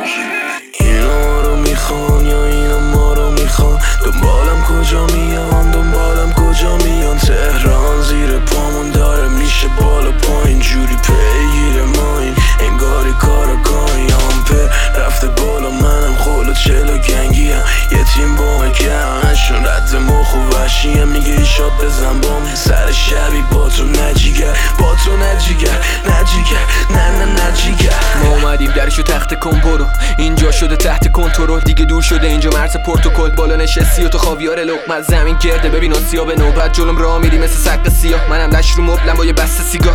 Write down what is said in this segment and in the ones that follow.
اینا ما رو میخوان یا اینا ما رو میخوان؟ دنبالم کجا میان، دنبالم کجا میان؟ تهران زیر پامون داره میشه بالا پایین، جوری پیگیر ما این انگاری کارگاهی. آمپر رفته بالا، منم خلو چلو گنگی هم. یه تیم با همشون رد مخ و وحشی هم. میگه ایشاد بزن بام سر شبی با تو نجیگر، با تو نجیگر، نجیگر، نه نجیگر. ما اومدیم درشو تخت کن برو، اینجا شده تحت کنترل دیگه، دور شده اینجا مرز پروتکل. بالا نشستی و تو خاویار لقمت، زمین گرده ببین آسیا به نوبت. جلوم راه میری مثل سق سیاه، منم دشت رو مبلم با یه بسته سیگار.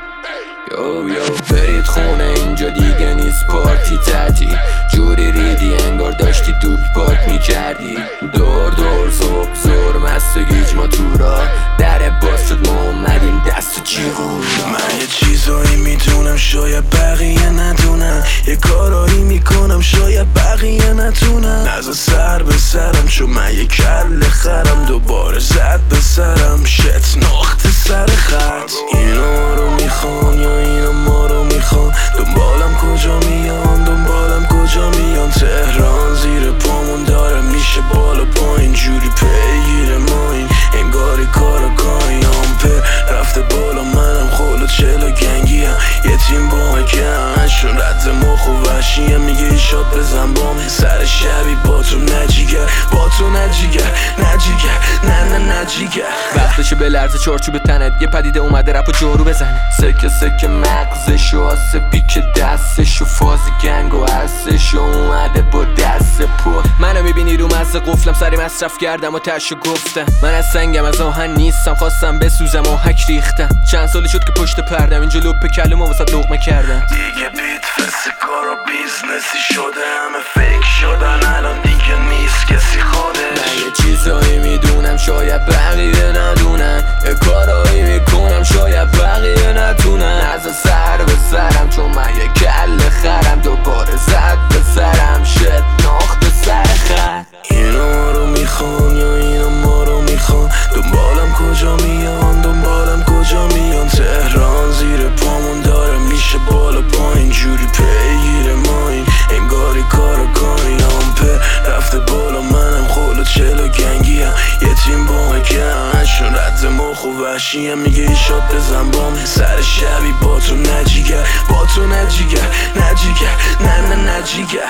یو برید خونه اینجا دیگه نیست پارتی تعطیل، جوری ریدی انگار داشتی دوب پارک میکردی. دور دور صبح زور مست و گیج ما تو را در باز شد، ما اومدیم دست و چیغون. من یه چیزایی میتونم شاید بقیه ندونم، یه کارایی میکنم شاید بقیه نتونم. نزا سر به سرم چون من یه کل خرم، دوباره زد به سرم شت نقطه سر خط. اینا ما رو میخوان یا اینا ما رو میخوان؟ دنبالم کجا میان، دنبالم کجا میان؟ تهران زیر پامون داره میشه بالا پایین، جوری پیگیر ما این انگاری کارگاهی. آمپر رفته بالا، منم خلو چلو گنگی هم. یه تیم با که همشون رد مخ و وحشی هم. میگه ایشاد بزن بام سر شبی با تو نجیگر، با تو نجیگر، نجیگر، نه نجیگر. وقتشه به لرز چارچوب تنت، یه پدیده اومده رپ و جارو بزنه. سکه سکه مغزشو آسه پیک دستشو، فاز گنگ و عرصشو اومده با دست پر. منو میبینی رو مزه قفلم، سری مصرف کردم و تشو گفتم. من از سنگم از آهن نیستم، خواستم بسوزم آهک ریختم. چند سالی شد که پشت پردم، اینجا لپ کلمه واسه لقمه کردم. دیگه بیت فست کار و بیزنسی شده، همه فیک شدن الان دیگه نیست کسی خودش. من یه چیزایی میدونم شاید بقیه ندونن، یه کارایی میکنم شاید بقیه نتونن. از سر به سرم چون من یه کل خرم، دوباره زد به سرم شد نقطه سر خط. اینا ما رو میخوان یا اینا ما رو میخوان؟ دنبالم کجا میان، دنبالم کجا میان؟ تهران زیر پامون داره میشه بالا پایین، جوری پیگیر ما این انگاری کارگاهی. آمپر رفته بالا، منم خلو چلو گنگی هم. یه تیم با که همشون رد مخ و وحشی هم. میگه ایشاد بزن بام سر شبی با تو نجیگر، با تو نجیگر، نجیگر، نه نجیگر.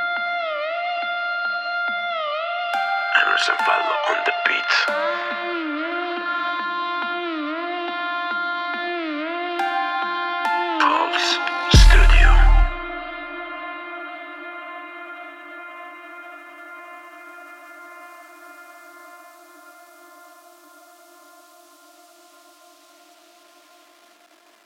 Emerson Fallo on the beat.